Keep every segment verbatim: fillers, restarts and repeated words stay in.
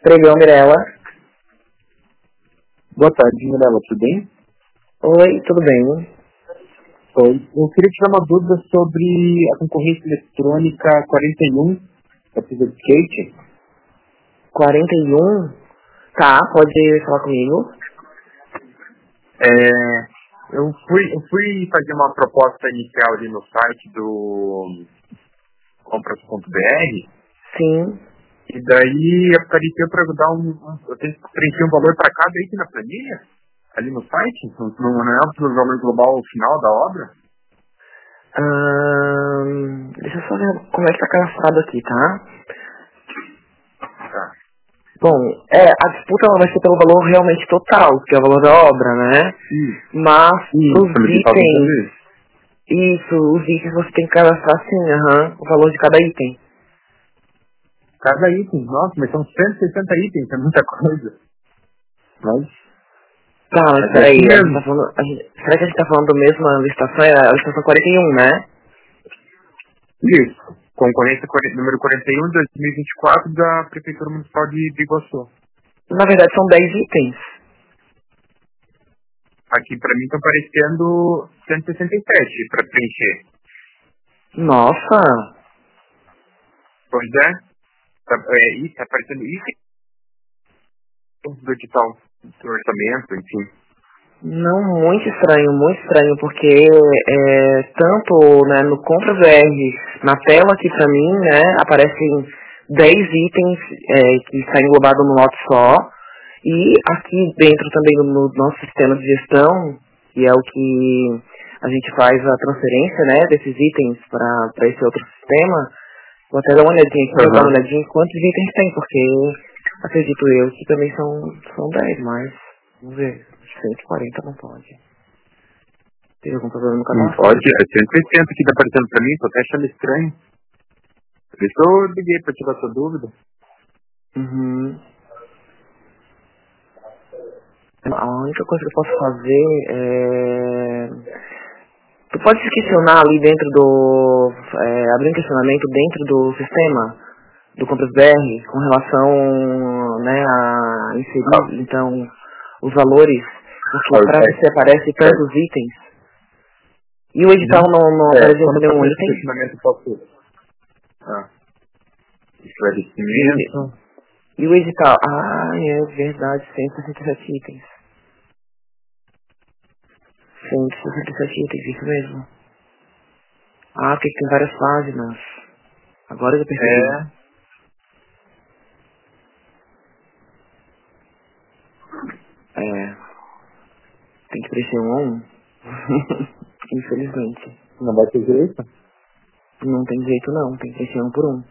Pregão, Mirella. Boa tarde, Mirella, tudo bem? Oi, tudo bem? Oi. Eu queria tirar uma dúvida sobre a concorrência eletrônica quarenta e um da pista de skate. quarenta e um? Tá, pode falar comigo. É, eu, fui, eu fui fazer uma proposta inicial ali no site do compras ponto b r. Sim. E daí apareceu para eu dar um, um. Eu tenho que preencher um valor para cada item na planilha, ali no site. Não, não é o valor global final da obra? Ahn, deixa eu só ver como é que tá cadastrado aqui, tá? Tá. Bom, é, a disputa ela vai ser pelo valor realmente total, que é o valor da obra, né? Sim. Mas Sim, os itens, isso, os itens você tem que cadastrar sim, aham, o valor de cada item. Cada item, nossa, mas são cento e sessenta itens, é muita coisa. Mas, Tá, mas é peraí, assim a gente mesmo. tá falando, a gente, será que a gente tá falando da mesma licitação? É a licitação quarenta e um, né? Isso. Concorrência quaren- número quarenta e um de dois mil e vinte e quatro da Prefeitura Municipal de Biguaçu. Na verdade são dez itens. Aqui pra mim tá aparecendo cento e sessenta e sete para preencher. Nossa! Pois é. Tá, é isso, tá aparecendo isso do edital, do orçamento, enfim. Não, muito estranho, muito estranho, porque é, tanto né, no Compra V R, na tela aqui pra mim, né, aparecem dez itens é, que está englobado num lote só, e aqui dentro também no, no nosso sistema de gestão, que é o que a gente faz a transferência né, desses itens para esse outro sistema, vou até dar uma olhadinha aqui, vou dar uma Uhum. olhadinha em quantos itens tem, porque acredito eu que também são, são dez, mas vamos ver, cento e quarenta não pode. Tem algum problema no Não cadastro? pode, é cento e sessenta que tá aparecendo pra mim, tô até achando estranho. Por isso eu liguei pra tirar essa dúvida. Uhum. A única coisa que eu posso fazer é... Tu pode se questionar ali dentro do... É, abrir um questionamento dentro do sistema do Compras B R com relação né, a inserir, então, os valores, porque para você aparece tantos itens e o edital não, não É, aparece quando nenhum fazer esse item. questionamento, eu posso... Ah, esclarecimento. E o edital? Ah, é verdade, cento e sessenta e sete itens. cento e sessenta e sete itens, isso mesmo. Ah, porque tem várias páginas. Agora eu já percebi. É, É, tem que preencher um a um. Infelizmente. não vai ter jeito. Não tem jeito não, tem que preencher um por um.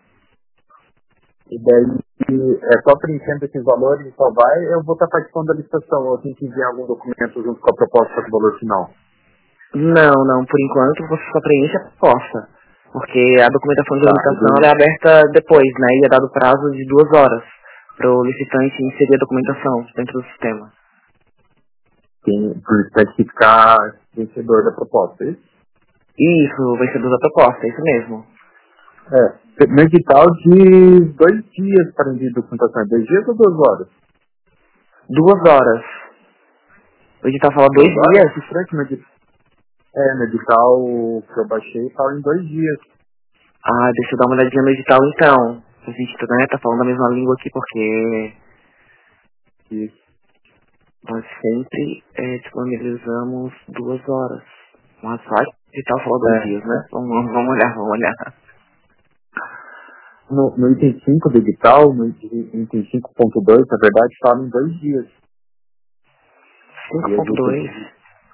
E daí, é só preenchendo esses valores e só vai, eu vou estar participando da licitação, ou eu tenho que enviar algum documento junto com a proposta do valor final. Não, não, por enquanto você só preenche a proposta. Porque a documentação de Tá, licitação ela beleza. é aberta depois, né? E é dado prazo de duas horas para o licitante inserir a documentação dentro do sistema. Tem, por especificar vencedor da proposta, é isso? Isso, o vencedor da proposta, é isso mesmo. É, no edital de dois dias para envio de documentação, é dois dias ou duas horas? Duas horas. O edital fala dois Duas horas? dias? Que estranho que no edital, é, no edital que eu baixei fala em dois dias. Ah, deixa eu dar uma olhadinha no edital então. A gente né, tá falando a mesma língua aqui porque Isso. nós sempre é, disponibilizamos duas horas. Mas vai, o edital fala dois É. dias, né? Vamos, vamos olhar, vamos olhar. No, no item cinco do edital, no item cinco ponto dois, na verdade, fala em dois dias. cinco Dias ponto dois. úteis.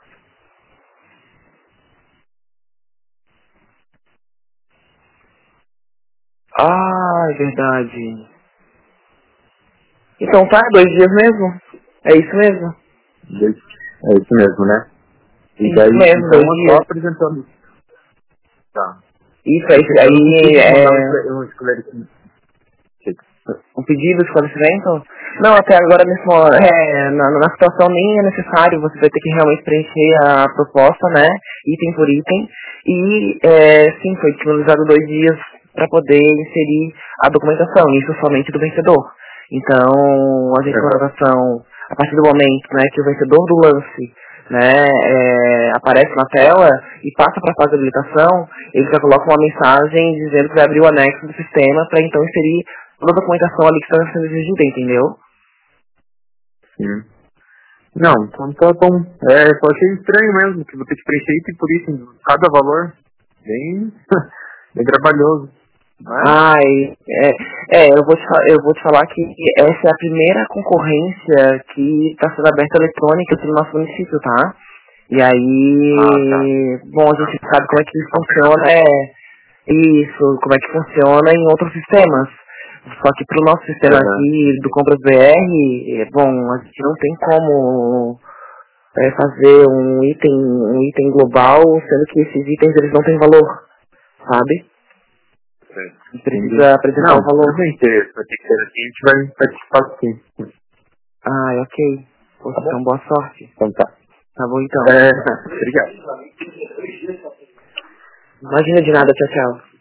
Ah, é verdade. Então tá, dois dias mesmo? É isso mesmo? Dois- É isso mesmo, né? É E isso daí, mesmo, então, dois é só dias. apresentando. Tá. Isso, É aí, que eu não aí consigo mandar um é... esclare- um esclarecimento. Um pedido de esclarecimento? Não, até agora nesse mo- é, na, na situação nem é necessário, você vai ter que realmente preencher a proposta, né, item por item, e é, sim, foi disponibilizado dois dias para poder inserir a documentação, isso somente do vencedor. Então, a gente contratação, a partir do momento, né, que o vencedor do lance, né, é, aparece na tela e passa para a fase de habilitação, ele já coloca uma mensagem dizendo que vai abrir o anexo do sistema para então inserir toda a documentação ali que está sendo exigida, entendeu? Sim. Não, então tá bom. É, eu achei estranho mesmo que vou ter que preencher item por item, cada valor. Bem, bem trabalhoso. Mas... Ai, é, é eu, vou te, eu vou te falar que essa é a primeira concorrência que está sendo aberta eletrônica aqui no nosso município, tá? E aí, ah, tá. Bom, a gente sabe como é que funciona, é isso, como é que funciona em outros sistemas. Só que pro nosso sistema uhum. aqui do Compras B R, bom, a gente não tem como é, fazer um item, um item global, sendo que esses itens eles não têm valor, sabe? A gente precisa apresentar o valor. Não vai ter, vai ter que ser assim, a gente vai participar sim. Ah, ok. Poxa, tá então boa sorte. Então tá. Tá bom então. É, obrigado. Imagina de nada, tchau, tchau.